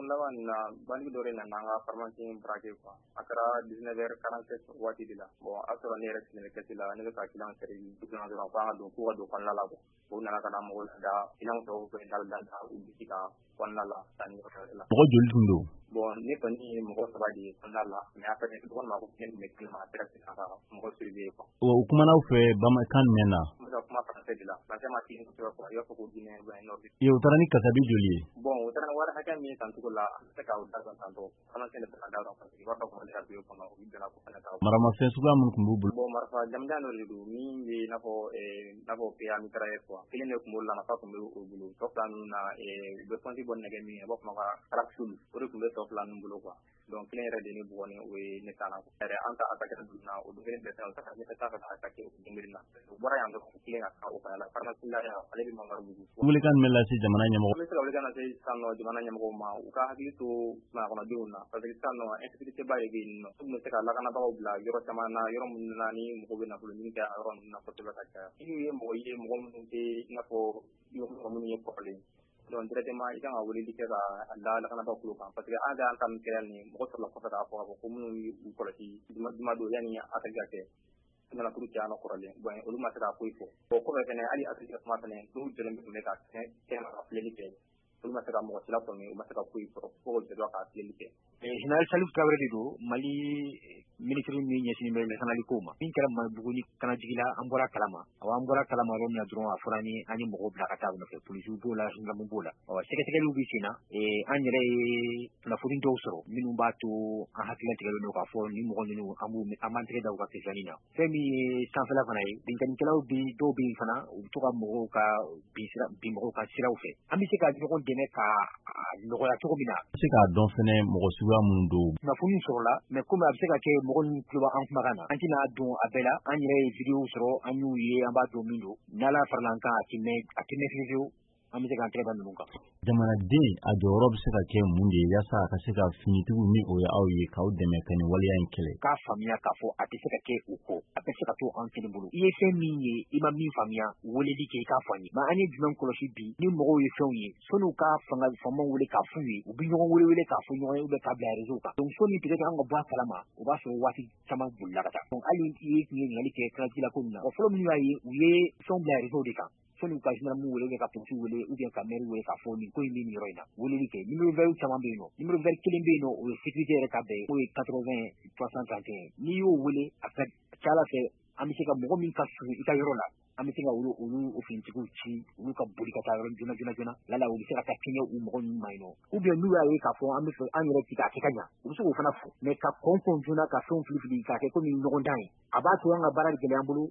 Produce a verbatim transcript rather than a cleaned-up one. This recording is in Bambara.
kundaba na bandi dore na nanga pharmacie braqué quoi akara dix-neuf heures quarante-sept wati dila bon asoro ne rek ne ketila ne ka kilan sere dukuna do fa do ko do kon la la ko na kana mo da kilan to ko dal dal ta u bika kon la la tan ko la ko joli tundo bon ne ko ni mo ko sabadi kon la la mais après ko ma ko ken me kilma direct na ka mo surveiller ko o kuma na fe bama kan mena mo kuma français dila ba ma tin ko ko yo ko dine ba no yo tarani kasabi joli bon utara wara haka mi tan ko la ta ka u daga tan to kana sen ta da ko ko wa ko le rabbi ko ma u dala ko kana ta marama fe suga mun kumbu bon marfa jamdano lidu mi ni nafo e nafo pe ami trae ko kile ne ko mo la na fa ko mo o bulu to plan na e be konti bon nege mi bo ko ma raksul ko ko be to plan bulu ko donc kile re de ni bo ne o ne kana ko re anta attaque na o do ne be ta ta ni ta ta attaque o ngiri na bora ya ndo kile na ka o kala farmasi la ya ale bi mangar bugu wuli kan mela ci jamana nyamo ko wuli kan ci sanno jamana nyamo ma u ka hakili to ma ko na diuna parce que sanno insécurité ba yegi no mo se ka la kana ba o bla yoro tamana yoro mun na ni mo be na bulu ni ka ron na ko to ba ka yi mo yi mo mun te na ko yo ko mun yi problème donc directement ita nga wuli dike ka Allah la kana ba kulu kan parce que ada an tam kere ni mo ko la ko ta ko ko mun yi ko la ci duma do yani ata gake na kuru ci ana korale bon olu ma ta ko ifo ko ko be ne ali atu ma tane do jere mi ka ke ma aflelike olu ma ta mo ci la ko ni ma ta ko ifo ko je do ka aflelike e general Salif Traoré do Mali ministre ni nyesi me le sanali ko ma bin kala ma buguni kana jigila ambora kalama awa ambora kalama ron na dron afurani ani mo bla ka tabu no fe police bo la singa mo bola awa seke seke lu bi sina e anjere na furin do soro minu batu a hakila tigalo no ka fo ni mo ni amu amantre da ka kesanina femi san fala fana bin kan kala bi do bi fana to ka mo ka bi sira bi mo ka sira u fe ami se ka jogo dene ka no ya to mina se ka don fene mo suwa mun do na furin soro la mais comme abse ka ke mo ni kuba an kuma kana antina don abela an yere video soro an yu ye an ba do mindo nala farlanka atime atime video ami se ka entre ban nunka jamana de a joro bi se ka ke mun de yasa ka se ka finitigu mi o ya aw ye ka o deme kan waliya en kele ka famia ka fo ati se ka ke uko ati se ka to an kini bulu iye se min ye ima min famia wole di ke ka fani ma ani dinan kolosi bi ni mogo ye fɛnw ye sonu ka fanga fama wele ka fu ye u bi ɲɔgɔn wele wele ka fu ɲɔgɔn ye u bɛ ka bila réseau kan donc soni peut être an ka bɔ a kalama o b'a sɔrɔ waati caman bolila ka taa donc hali i ye tun ye ɲininkali kɛ kɛrɛjila ko min na o fɔlɔ minnu y'a ye u ye fɛnw bila réseau de kan soni ka général mu wele ka polisi wele ou bien ka maire wele ka fɔ nin ko in bɛ nin yɔrɔ in na weleli kɛ numéro vert caman bɛ yen nɔ numéro vert kelen bɛ yen nɔ o ye sécurité yɛrɛ ka bɛn o ye quatre-vingts trois cent trente et un n'i y'o wele a ka ca Ala fɛ an bɛ se ka mɔgɔ min ka surun i ka yɔrɔ la an bɛ se ka olu olu finitigiw ci olu ka boli ka taa yɔrɔ joona joona joona lala u bɛ se ka taa kɛɲɛ u mɔgɔ ninnu ma yen nɔ ou bien n'u y'a ye k'a fɔ an bɛ fɛ an yɛrɛ ti k'a kɛ ka ɲa u bɛ se k'o fana fɔ mais ka kɔn kɔn joona ka fɛnw fili fili k'a kɛ komi ɲɔgɔn dan ye a b'a to an ka baara gɛlɛya an bolo